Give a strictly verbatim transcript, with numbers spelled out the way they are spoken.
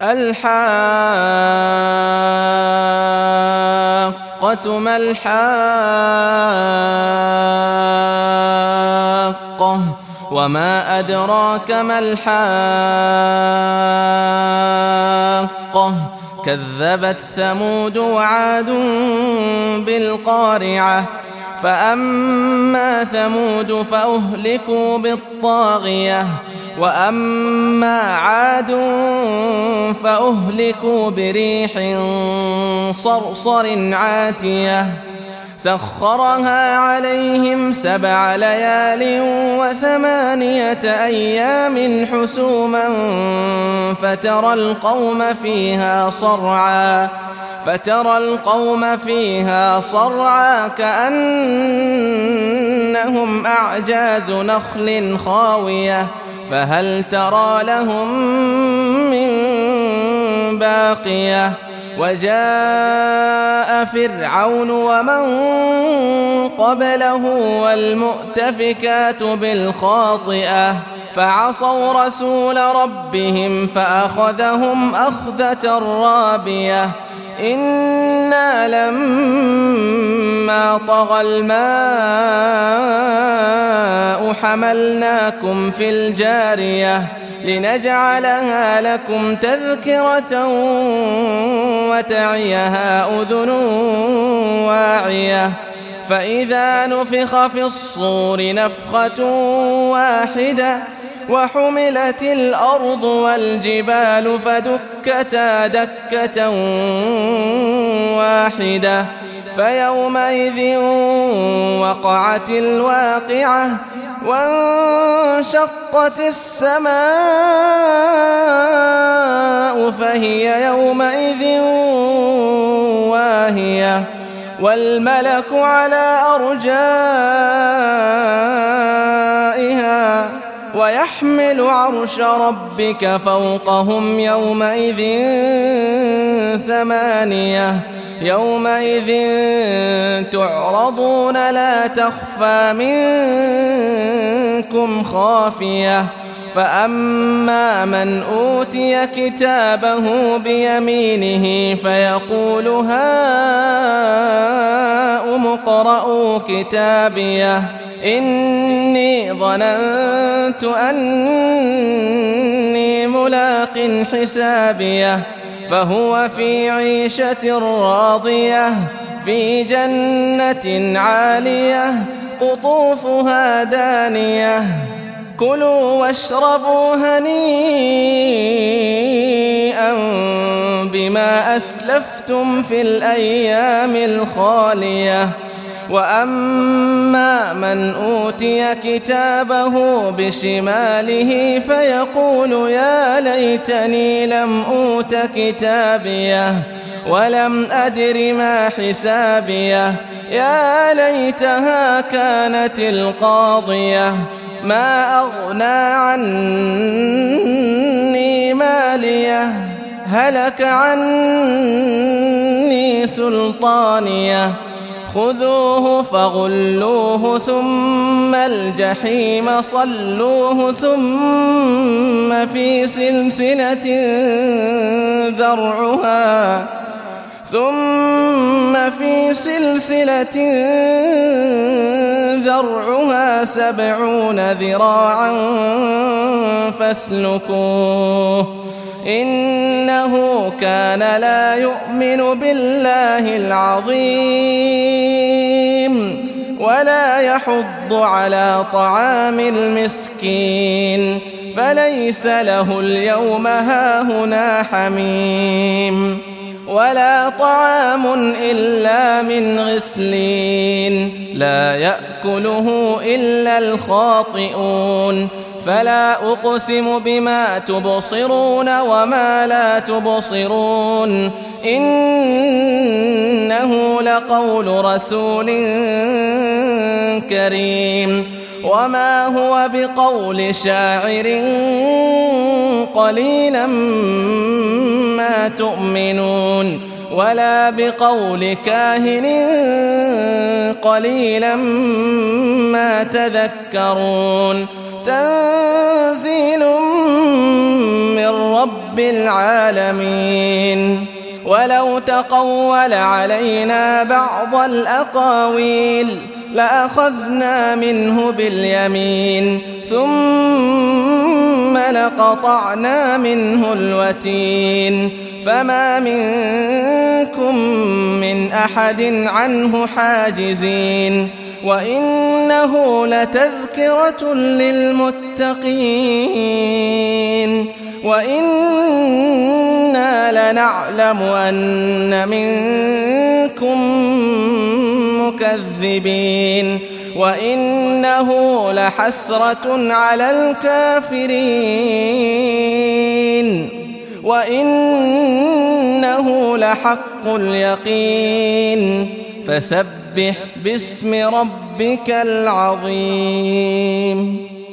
الحاقة ما الحاقة وما أدراك ما الحاقة كذبت ثمود وعاد بالقارعة فأما ثمود فأهلكوا بالطاغية وأما عاد فأهلكوا بريح صرصر عاتية سخرها عليهم سبع ليال وثمانية أيام حسوما فترى القوم فيها صرعا فترى القوم فيها صرعا كأنهم أعجاز نخل خاوية فهل ترى لهم من باقية وجاء فرعون ومن قبله والمؤتفكات بالخاطئة فعصوا رسول ربهم فأخذهم أخذة رابية إنا لما طغى الماء حملناكم في الجارية لنجعلها لكم تذكرة وتعيها أذن واعية فإذا نفخ في الصور نفخة واحدة وحملت الأرض والجبال فدكتا دكة واحدة فيومئذ وقعت الواقعة وانشقت السماء فهي يومئذ واهية والملك على أرجائها ويحمل عرش ربك فوقهم يومئذ ثمانية يومئذ تعرضون لا تخفى منكم خافية فأما من أوتي كتابه بيمينه فيقول هاؤم اقرءوا كتابيه إني ظننت أني ملاق حسابيه فهو في عيشة راضية في جنة عالية قطوفها دانية كلوا واشربوا هنيئا بما أسلفتم في الأيام الخالية وأما من أوتي كتابه بشماله فيقول يا ليتني لم أوت كتابيه ولم أدر ما حسابيه يا ليتها كانت القاضية ما أغنى عني ماليه هلك عني سلطانيه خذوه فغلوه ثم الجحيم صلوه ثم في سلسلة ذرعها ثم في سلسلة ذرعها سبعون ذراعا فاسلكوه إنه كان لا يؤمن بالله العظيم ولا يحض على طعام المسكين فليس له اليوم هاهنا حميم ولا طعام إلا من غسلين لا يأكله إلا الخاطئون فلا أقسم بما تبصرون وما لا تبصرون إنه لقول رسول كريم وما هو بقول شاعر قليلا ما تؤمنون ولا بقول كاهن قليلا ما تذكرون تنزيل من رب رب العالمين. ولو تقول علينا بعض الأقاويل لأخذنا منه باليمين ثم لقطعنا منه الوتين فما منكم من أحد عنه حاجزين. وإنه لتذكرة للمتقين وإنا لنعلم أن منكم مكذبين وإنه لحسرة على الكافرين وإنه لحق اليقين. فسبح باسم ربك العظيم.